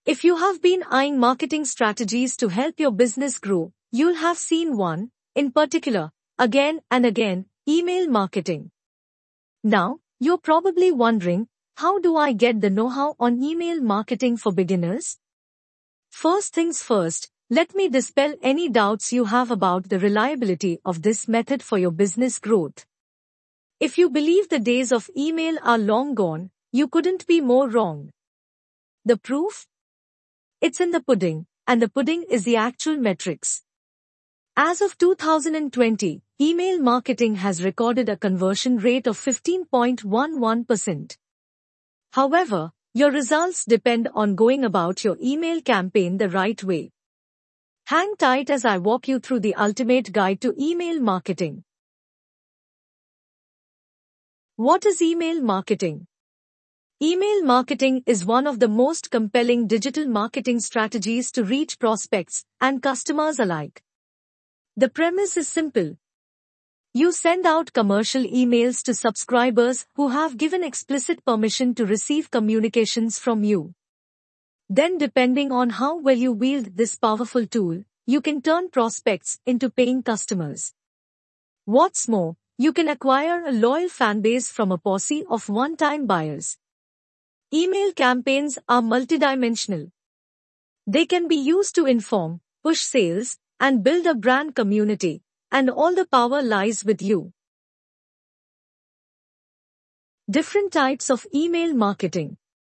If you have been eyeing marketing strategies to help your business grow, you'll have seen one, in particular, again and again, email marketing. Now, you're probably wondering, how do I get the know-how on email marketing for beginners? First things first, let me dispel any doubts you have about the reliability of this method for your business growth. If you believe the days of email are long gone, you couldn't be more wrong. The proof? It's in the pudding, and the pudding is the actual metrics. As of 2020, email marketing has recorded a conversion rate of 15.11%. However, your results depend on going about your email campaign the right way. Hang tight as I walk you through the ultimate guide to email marketing. What is email marketing? Email marketing is one of the most compelling digital marketing strategies to reach prospects and customers alike. The premise is simple. You send out commercial emails to subscribers who have given explicit permission to receive communications from you. Then, depending on how well you wield this powerful tool, you can turn prospects into paying customers. What's more, you can acquire a loyal fanbase from a posse of one-time buyers. Email campaigns are multidimensional. They can be used to inform, push sales, and build a brand community, and all the power lies with you. Different types of email marketing.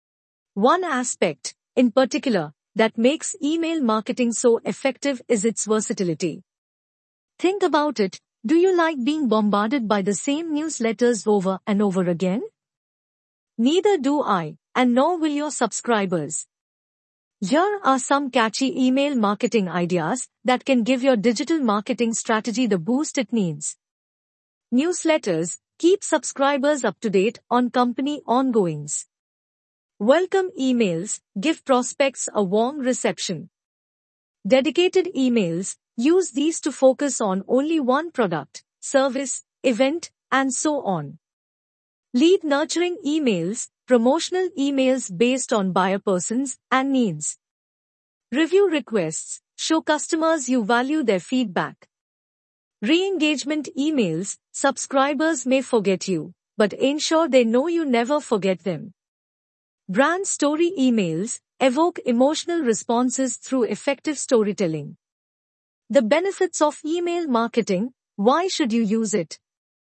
One aspect, in particular, that makes email marketing so effective is its versatility. Think about it, do you like being bombarded by the same newsletters over and over again? Neither do I, and nor will your subscribers. Here are some catchy email marketing ideas that can give your digital marketing strategy the boost it needs. Newsletters keep subscribers up to date on company ongoings. Welcome emails give prospects a warm reception. Dedicated emails use these to focus on only one product, service, event, and so on. Lead nurturing emails, promotional emails based on buyer persons and needs. Review requests, show customers you value their feedback. Re-engagement emails, subscribers may forget you, but ensure they know you never forget them. Brand story emails, evoke emotional responses through effective storytelling. The benefits of email marketing, why should you use it?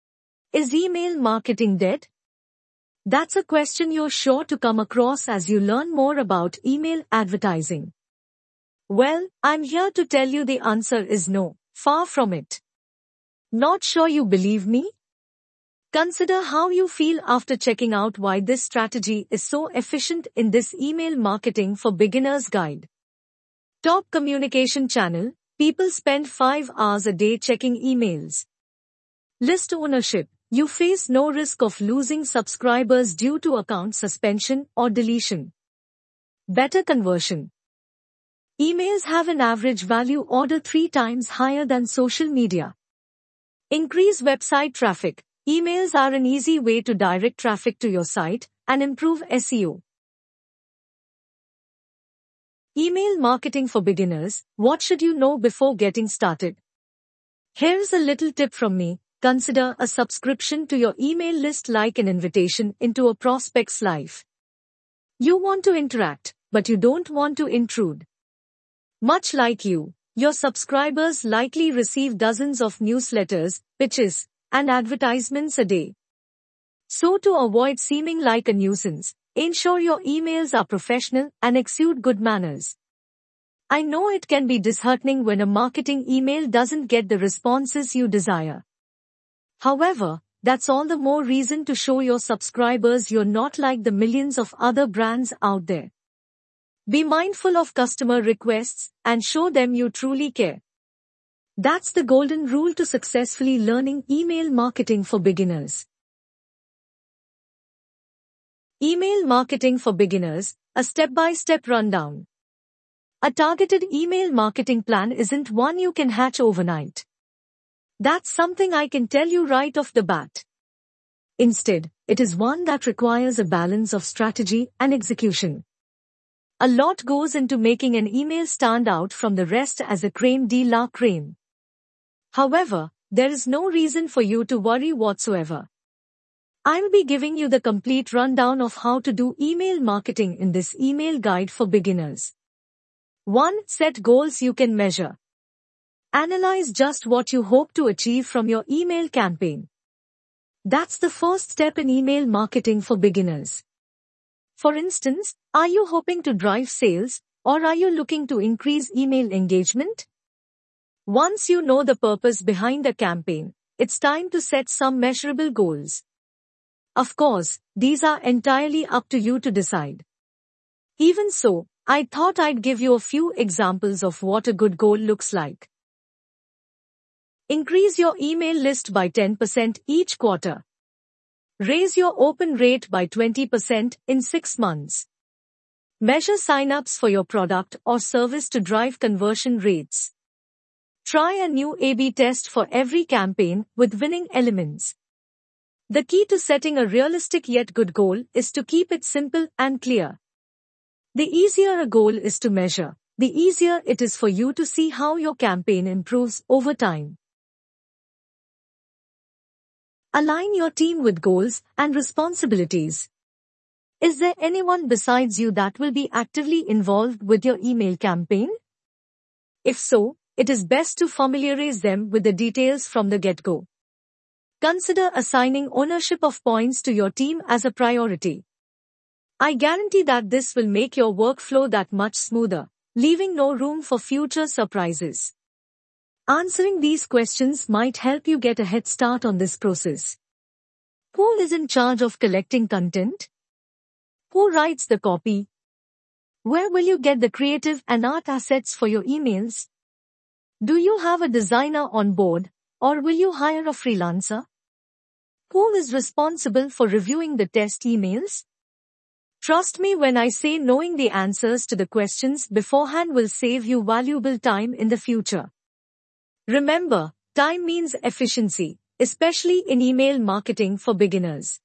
Is email marketing dead? That's a question you're sure to come across as you learn more about email advertising. Well, I'm here to tell you the answer is no, far from it. Not sure you believe me? Consider how you feel after checking out why this strategy is so efficient in this email marketing for beginners guide. Top communication channel, people spend 5 hours a day checking emails. List ownership. You face no risk of losing subscribers due to account suspension or deletion. Better conversion. Emails have an average value order 3 times higher than social media. Increase website traffic. Emails are an easy way to direct traffic to your site and improve SEO. Email marketing for beginners. What should you know before getting started? Here's a little tip from me. Consider a subscription to your email list like an invitation into a prospect's life. You want to interact, but you don't want to intrude. Much like you, your subscribers likely receive dozens of newsletters, pitches, and advertisements a day. So to avoid seeming like a nuisance, ensure your emails are professional and exude good manners. I know it can be disheartening when a marketing email doesn't get the responses you desire. However, that's all the more reason to show your subscribers you're not like the millions of other brands out there. Be mindful of customer requests and show them you truly care. That's the golden rule to successfully learning email marketing for beginners. Email marketing for beginners, a step-by-step rundown. A targeted email marketing plan isn't one you can hatch overnight. That's something I can tell you right off the bat. Instead, it is one that requires a balance of strategy and execution. A lot goes into making an email stand out from the rest as a crème de la crème. However, there is no reason for you to worry whatsoever. I'll be giving you the complete rundown of how to do email marketing in this email guide for beginners. 1. Set goals you can measure. Analyze just what you hope to achieve from your email campaign. That's the first step in email marketing for beginners. For instance, are you hoping to drive sales, or are you looking to increase email engagement? Once you know the purpose behind the campaign, it's time to set some measurable goals. Of course, these are entirely up to you to decide. Even so, I thought I'd give you a few examples of what a good goal looks like. Increase your email list by 10% each quarter. Raise your open rate by 20% in 6 months. Measure sign-ups for your product or service to drive conversion rates. Try a new A/B test for every campaign with winning elements. The key to setting a realistic yet good goal is to keep it simple and clear. The easier a goal is to measure, the easier it is for you to see how your campaign improves over time. Align your team with goals and responsibilities. Is there anyone besides you that will be actively involved with your email campaign? If so, it is best to familiarize them with the details from the get-go. Consider assigning ownership of points to your team as a priority. I guarantee that this will make your workflow that much smoother, leaving no room for future surprises. Answering these questions might help you get a head start on this process. Who is in charge of collecting content? Who writes the copy? Where will you get the creative and art assets for your emails? Do you have a designer on board, or will you hire a freelancer? Who is responsible for reviewing the test emails? Trust me when I say knowing the answers to the questions beforehand will save you valuable time in the future. Remember, time means efficiency, especially in email marketing for beginners.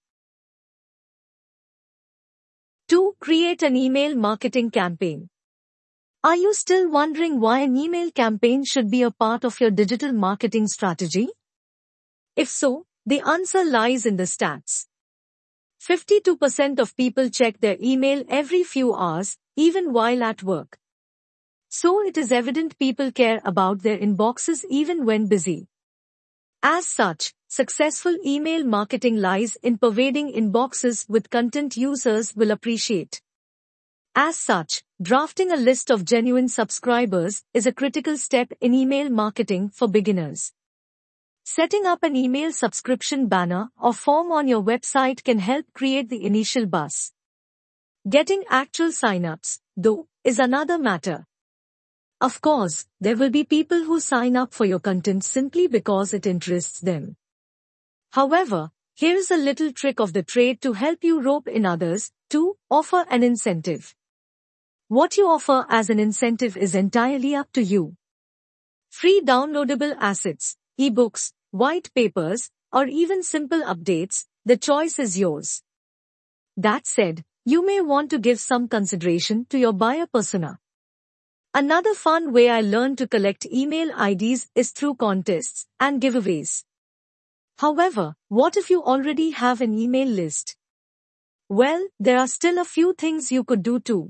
2. Create an email marketing campaign. Are you still wondering why an email campaign should be a part of your digital marketing strategy? If so, the answer lies in the stats. 52% of people check their email every few hours, even while at work. So it is evident people care about their inboxes even when busy. As such, successful email marketing lies in pervading inboxes with content users will appreciate. As such, drafting a list of genuine subscribers is a critical step in email marketing for beginners. Setting up an email subscription banner or form on your website can help create the initial buzz. Getting actual sign-ups, though, is another matter. Of course, there will be people who sign up for your content simply because it interests them. However, here is a little trick of the trade to help you rope in others. 2. Offer an incentive. What you offer as an incentive is entirely up to you. Free downloadable assets, ebooks, white papers, or even simple updates, the choice is yours. That said, you may want to give some consideration to your buyer persona. Another fun way I learned to collect email IDs is through contests and giveaways. However, what if you already have an email list? Well, there are still a few things you could do too.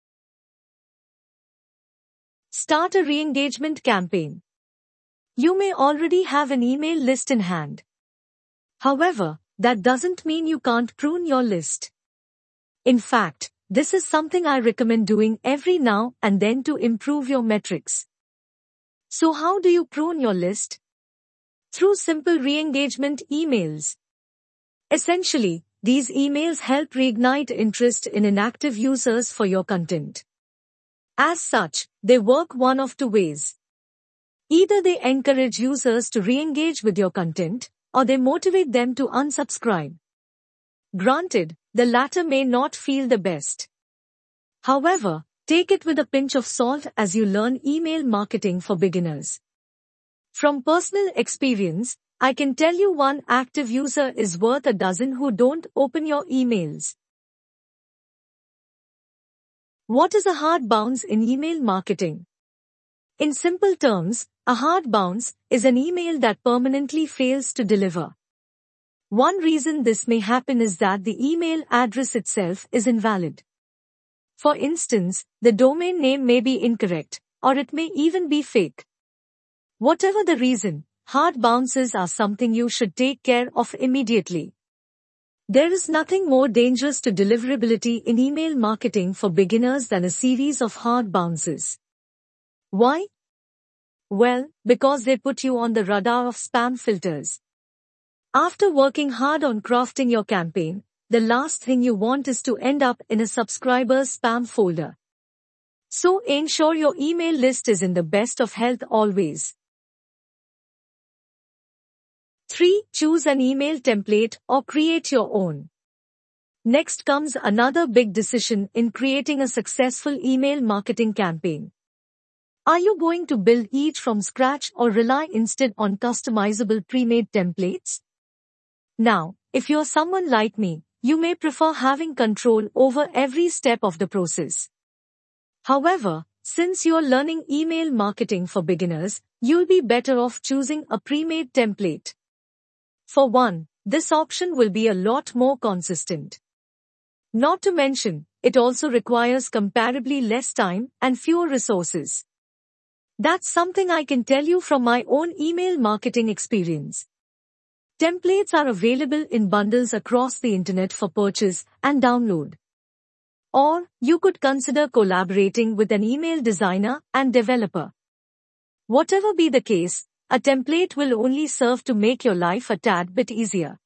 Start a re-engagement campaign. You may already have an email list in hand. However, that doesn't mean you can't prune your list. In fact, this is something I recommend doing every now and then to improve your metrics. So how do you prune your list? Through simple re-engagement emails. Essentially, these emails help reignite interest in inactive users for your content. As such, they work one of two ways. Either they encourage users to re-engage with your content, or they motivate them to unsubscribe. Granted, the latter may not feel the best. However, take it with a pinch of salt as you learn email marketing for beginners. From personal experience, I can tell you one active user is worth a dozen who don't open your emails. What is a hard bounce in email marketing? In simple terms, a hard bounce is an email that permanently fails to deliver. One reason this may happen is that the email address itself is invalid. For instance, the domain name may be incorrect, or it may even be fake. Whatever the reason, hard bounces are something you should take care of immediately. There is nothing more dangerous to deliverability in email marketing for beginners than a series of hard bounces. Why? Well, because they put you on the radar of spam filters. After working hard on crafting your campaign, the last thing you want is to end up in a subscriber's spam folder. So ensure your email list is in the best of health always. 3. Choose an email template or create your own. Next comes another big decision in creating a successful email marketing campaign. Are you going to build each from scratch or rely instead on customizable pre-made templates? Now, if you're someone like me, you may prefer having control over every step of the process. However, since you're learning email marketing for beginners, you'll be better off choosing a pre-made template. For one, this option will be a lot more consistent. Not to mention, it also requires comparably less time and fewer resources. That's something I can tell you from my own email marketing experience. Templates are available in bundles across the internet for purchase and download. Or, you could consider collaborating with an email designer and developer. Whatever be the case, a template will only serve to make your life a tad bit easier.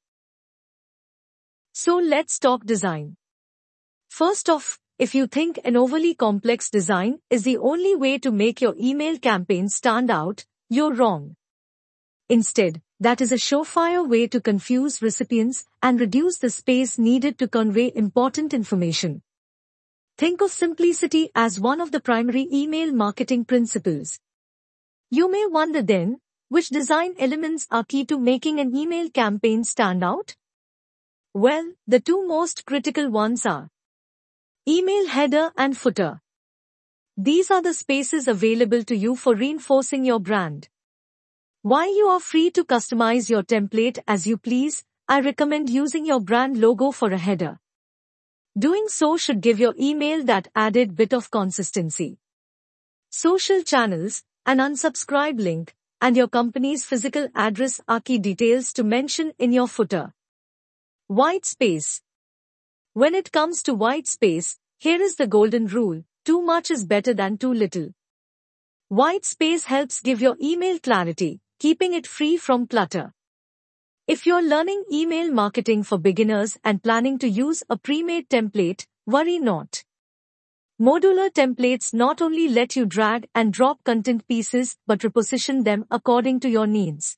So let's talk design. First off, if you think an overly complex design is the only way to make your email campaign stand out, you're wrong. Instead, that is a surefire way to confuse recipients and reduce the space needed to convey important information. Think of simplicity as one of the primary email marketing principles. You may wonder then, which design elements are key to making an email campaign stand out? Well, the two most critical ones are email header and footer. These are the spaces available to you for reinforcing your brand. While you are free to customize your template as you please, I recommend using your brand logo for a header. Doing so should give your email that added bit of consistency. Social channels, an unsubscribe link, and your company's physical address are key details to mention in your footer. White space. When it comes to white space, here is the golden rule: too much is better than too little. White space helps give your email clarity, keeping it free from clutter. If you're learning email marketing for beginners and planning to use a pre-made template, worry not. Modular templates not only let you drag and drop content pieces but reposition them according to your needs.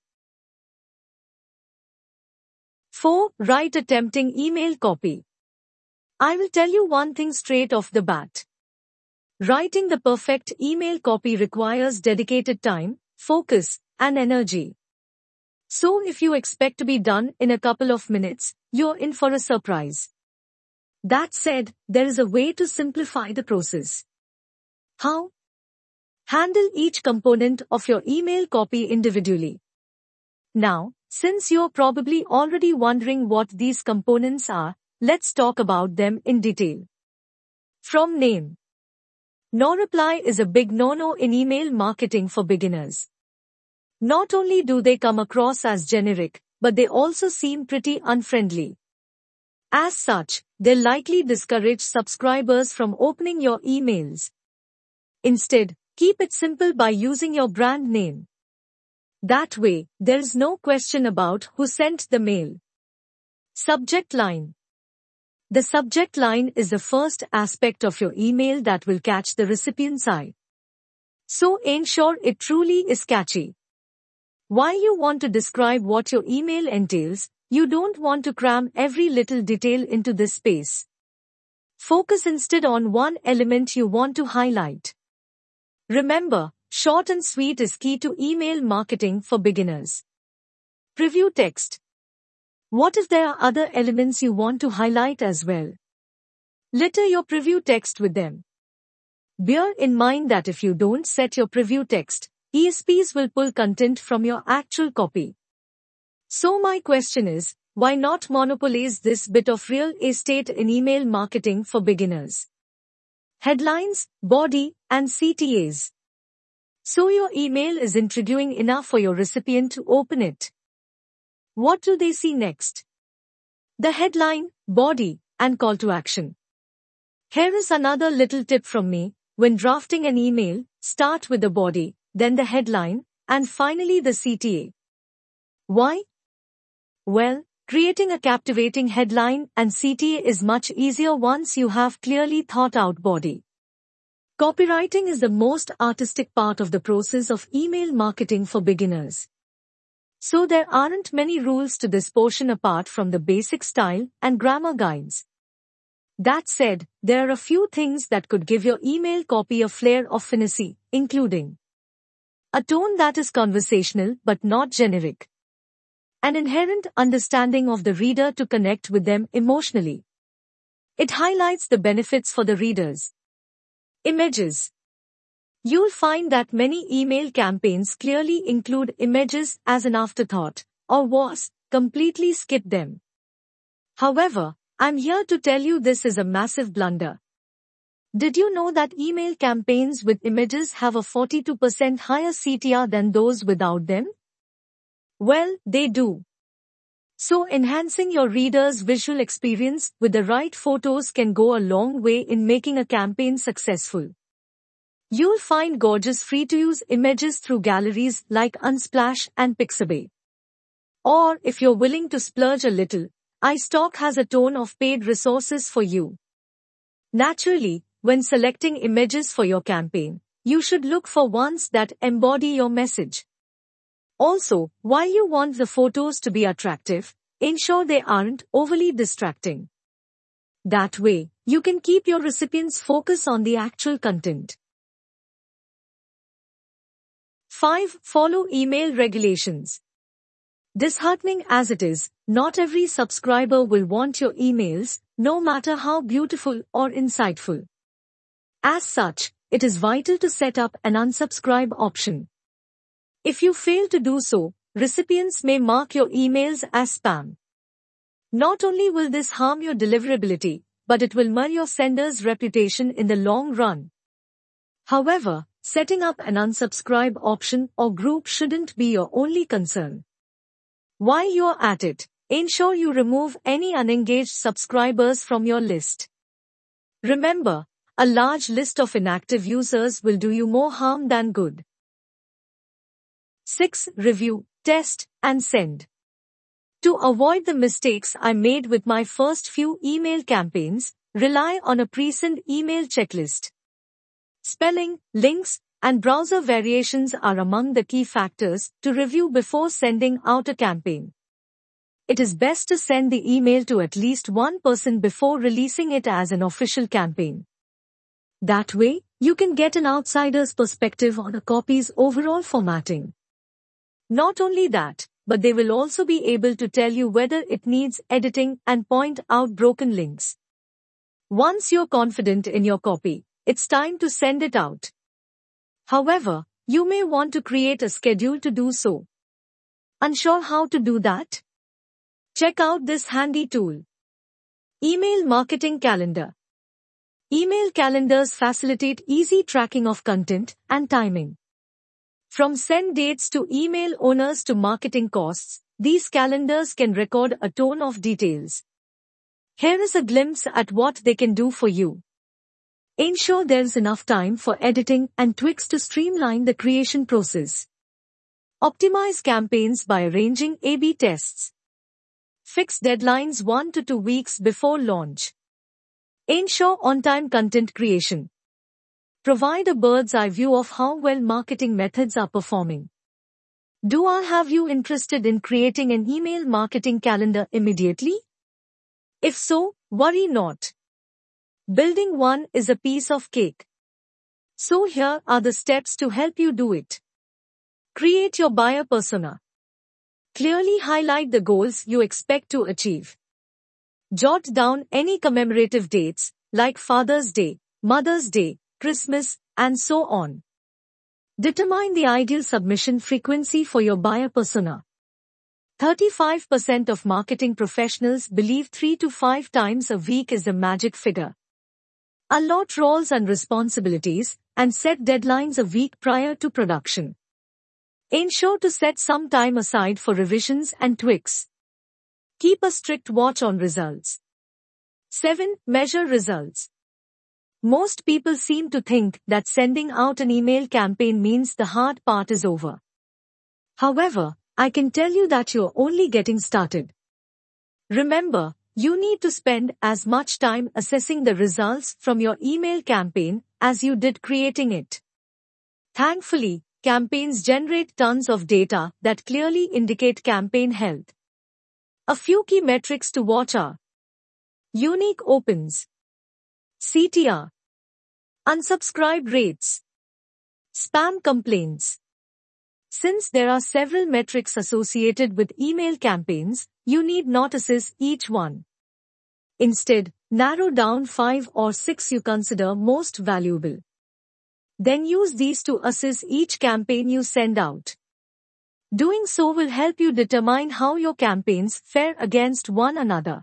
4. Write a tempting email copy. I will tell you one thing straight off the bat. Writing the perfect email copy requires dedicated time, focus, and energy. So if you expect to be done in a couple of minutes, you're in for a surprise. That said, there is a way to simplify the process. How? Handle each component of your email copy individually. Now, since you're probably already wondering what these components are, let's talk about them in detail. From name. No reply is a big no-no in email marketing for beginners. Not only do they come across as generic, but they also seem pretty unfriendly. As such, they'll likely discourage subscribers from opening your emails. Instead, keep it simple by using your brand name. That way, there's no question about who sent the mail. Subject line. The subject line is the first aspect of your email that will catch the recipient's eye. So ensure it truly is catchy. While you want to describe what your email entails, you don't want to cram every little detail into this space. Focus instead on one element you want to highlight. Remember, short and sweet is key to email marketing for beginners. Preview text. What if there are other elements you want to highlight as well? Litter your preview text with them. Bear in mind that if you don't set your preview text, ESPs will pull content from your actual copy. So my question is, why not monopolize this bit of real estate in email marketing for beginners? Headlines, body, and CTAs. So your email is intriguing enough for your recipient to open it. What do they see next? The headline, body, and call to action. Here is another little tip from me. When drafting an email, start with the body, then the headline, and finally the CTA. Why? Well, creating a captivating headline and CTA is much easier once you have clearly thought out body. Copywriting is the most artistic part of the process of email marketing for beginners. So there aren't many rules to this portion apart from the basic style and grammar guides. That said, there are a few things that could give your email copy a flair of finesse, including a tone that is conversational but not generic, an inherent understanding of the reader to connect with them emotionally. It highlights the benefits for the readers. Images. You'll find that many email campaigns clearly include images as an afterthought, or worse, completely skip them. However, I'm here to tell you this is a massive blunder. Did you know that email campaigns with images have a 42% higher CTR than those without them? Well, they do. So enhancing your reader's visual experience with the right photos can go a long way in making a campaign successful. You'll find gorgeous free-to-use images through galleries like Unsplash and Pixabay. Or, if you're willing to splurge a little, iStock has a ton of paid resources for you. Naturally, when selecting images for your campaign, you should look for ones that embody your message. Also, while you want the photos to be attractive, ensure they aren't overly distracting. That way, you can keep your recipients' focus on the actual content. 5. Follow email regulations. Disheartening as it is, not every subscriber will want your emails, no matter how beautiful or insightful. As such, it is vital to set up an unsubscribe option. If you fail to do so, recipients may mark your emails as spam. Not only will this harm your deliverability, but it will mar your sender's reputation in the long run. However, setting up an unsubscribe option or group shouldn't be your only concern. While you're at it, ensure you remove any unengaged subscribers from your list. Remember, a large list of inactive users will do you more harm than good. 6. Review, test, and send. To avoid the mistakes I made with my first few email campaigns, rely on a pre-send email checklist. Spelling, links, and browser variations are among the key factors to review before sending out a campaign. It is best to send the email to at least one person before releasing it as an official campaign. That way, you can get an outsider's perspective on a copy's overall formatting. Not only that, but they will also be able to tell you whether it needs editing and point out broken links. Once you're confident in your copy, it's time to send it out. However, you may want to create a schedule to do so. Unsure how to do that? Check out this handy tool. Email Marketing Calendar. Email calendars facilitate easy tracking of content and timing. From send dates to email owners to marketing costs, these calendars can record a ton of details. Here is a glimpse at what they can do for you. Ensure there's enough time for editing and tweaks to streamline the creation process. Optimize campaigns by arranging A/B tests. Fix deadlines 1 to 2 weeks before launch. Ensure on-time content creation. Provide a bird's-eye view of how well marketing methods are performing. Do I have you interested in creating an email marketing calendar immediately? If so, worry not. Building one is a piece of cake. So here are the steps to help you do it. Create your buyer persona. Clearly highlight the goals you expect to achieve. Jot down any commemorative dates, like Father's Day, Mother's Day, Christmas, and so on. Determine the ideal submission frequency for your buyer persona. 35% of marketing professionals believe 3 to 5 times a week is the magic figure. Allot roles and responsibilities, and set deadlines a week prior to production. Ensure to set some time aside for revisions and tweaks. Keep a strict watch on results. 7. Measure results. Most people seem to think that sending out an email campaign means the hard part is over. However, I can tell you that you're only getting started. Remember, you need to spend as much time assessing the results from your email campaign as you did creating it. Thankfully, campaigns generate tons of data that clearly indicate campaign health. A few key metrics to watch are unique opens, CTR, unsubscribe rates, spam complaints. Since there are several metrics associated with email campaigns, you need not assess each one. Instead, narrow down 5 or 6 you consider most valuable. Then use these to assess each campaign you send out. Doing so will help you determine how your campaigns fare against one another.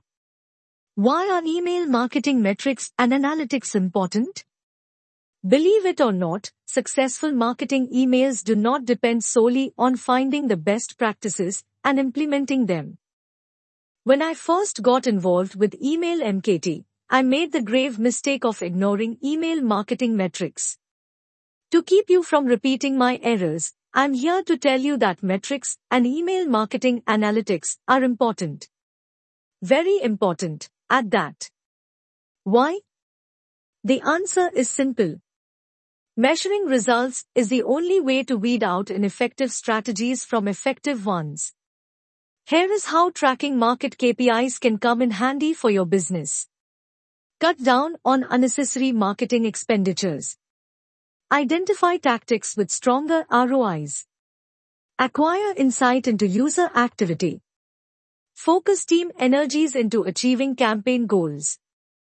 Why are email marketing metrics and analytics important? Believe it or not, successful marketing emails do not depend solely on finding the best practices and implementing them. When I first got involved with email MKT, I made the grave mistake of ignoring email marketing metrics. To keep you from repeating my errors, I'm here to tell you that metrics and email marketing analytics are important. Very important, at that. Why? The answer is simple. Measuring results is the only way to weed out ineffective strategies from effective ones. Here is how tracking market KPIs can come in handy for your business. Cut down on unnecessary marketing expenditures. Identify tactics with stronger ROIs. Acquire insight into user activity. Focus team energies into achieving campaign goals.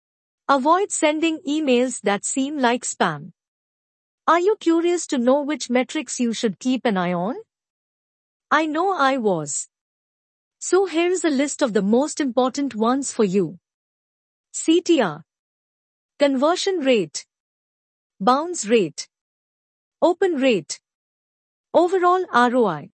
Avoid sending emails that seem like spam. Are you curious to know which metrics you should keep an eye on? I know I was. So here is a list of the most important ones for you. CTR, conversion rate, bounce rate, open rate, overall ROI.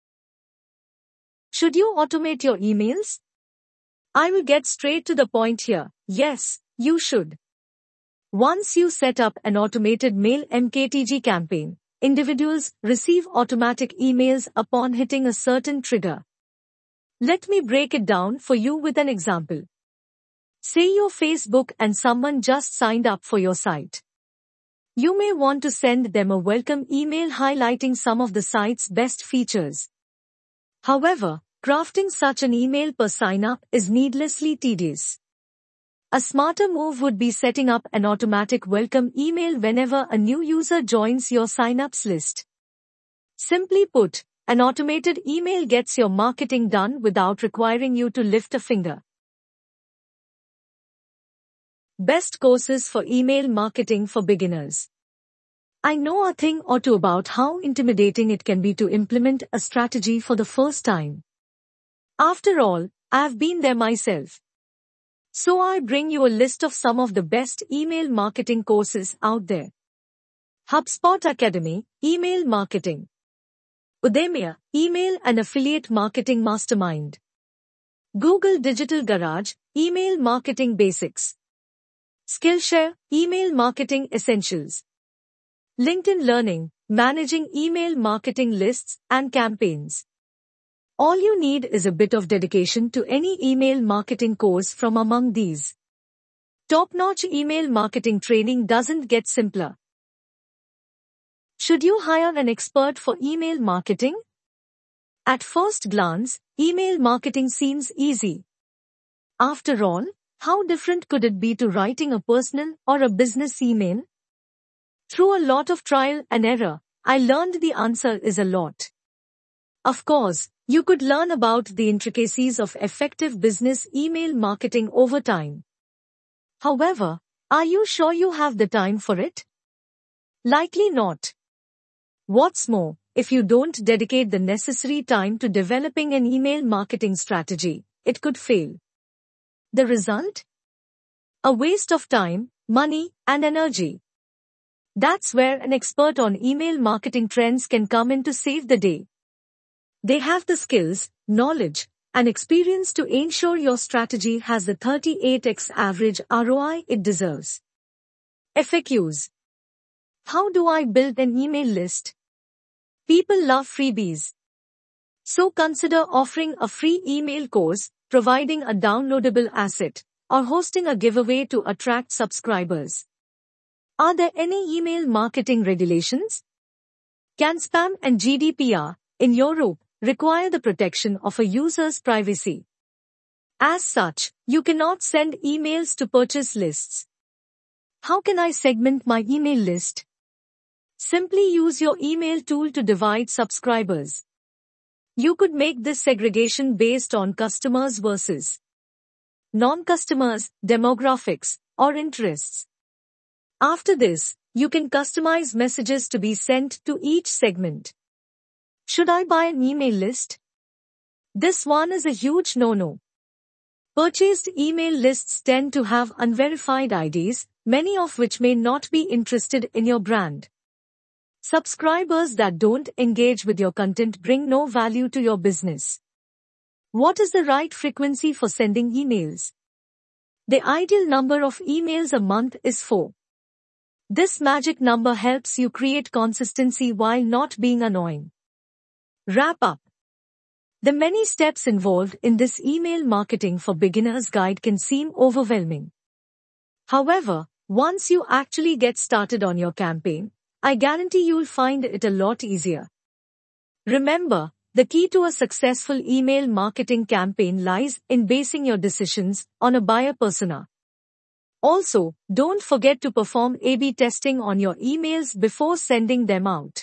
Should you automate your emails? I will get straight to the point here. Yes, you should. Once you set up an automated mail MKTG campaign, individuals receive automatic emails upon hitting a certain trigger. Let me break it down for you with an example. Say you're Facebook and someone just signed up for your site. You may want to send them a welcome email highlighting some of the site's best features. However, crafting such an email per sign-up is needlessly tedious. A smarter move would be setting up an automatic welcome email whenever a new user joins your sign-ups list. Simply put, an automated email gets your marketing done without requiring you to lift a finger. Best courses for email marketing for beginners. I know a thing or two about how intimidating it can be to implement a strategy for the first time. After all, I have been there myself. So I bring you a list of some of the best email marketing courses out there. HubSpot Academy, Email Marketing. Udemy, Email and Affiliate Marketing Mastermind. Google Digital Garage, Email Marketing Basics. Skillshare, Email Marketing Essentials. LinkedIn Learning, Managing Email Marketing Lists and Campaigns. All you need is a bit of dedication to any email marketing course from among these. Top-notch email marketing training doesn't get simpler. Should you hire an expert for email marketing? At first glance, email marketing seems easy. After all, how different could it be to writing a personal or a business email? Through a lot of trial and error, I learned the answer is a lot. Of course, you could learn about the intricacies of effective business email marketing over time. However, are you sure you have the time for it? Likely not. What's more, if you don't dedicate the necessary time to developing an email marketing strategy, it could fail. The result? A waste of time, money, and energy. That's where an expert on email marketing trends can come in to save the day. They have the skills, knowledge, and experience to ensure your strategy has the 38x average ROI it deserves. FAQs. How do I build an email list? People love freebies. So consider offering a free email course, providing a downloadable asset, or hosting a giveaway to attract subscribers. Are there any email marketing regulations? Can spam and GDPR, in Europe, require the protection of a user's privacy? As such, you cannot send emails to purchase lists. How can I segment my email list? Simply use your email tool to divide subscribers. You could make this segregation based on customers versus non-customers, demographics, or interests. After this, you can customize messages to be sent to each segment. Should I buy an email list? This one is a huge no-no. Purchased email lists tend to have unverified IDs, many of which may not be interested in your brand. Subscribers that don't engage with your content bring no value to your business. What is the right frequency for sending emails? The ideal number of emails a month is 4. This magic number helps you create consistency while not being annoying. Wrap up. The many steps involved in this email marketing for beginners guide can seem overwhelming. However, once you actually get started on your campaign, I guarantee you'll find it a lot easier. Remember, the key to a successful email marketing campaign lies in basing your decisions on a buyer persona. Also, don't forget to perform A/B testing on your emails before sending them out.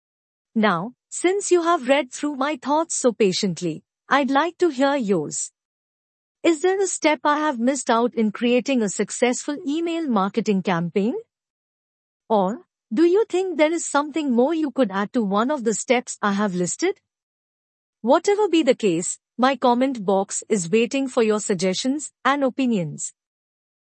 Now, since you have read through my thoughts so patiently, I'd like to hear yours. Is there a step I have missed out in creating a successful email marketing campaign? Or, do you think there is something more you could add to one of the steps I have listed? Whatever be the case, my comment box is waiting for your suggestions and opinions.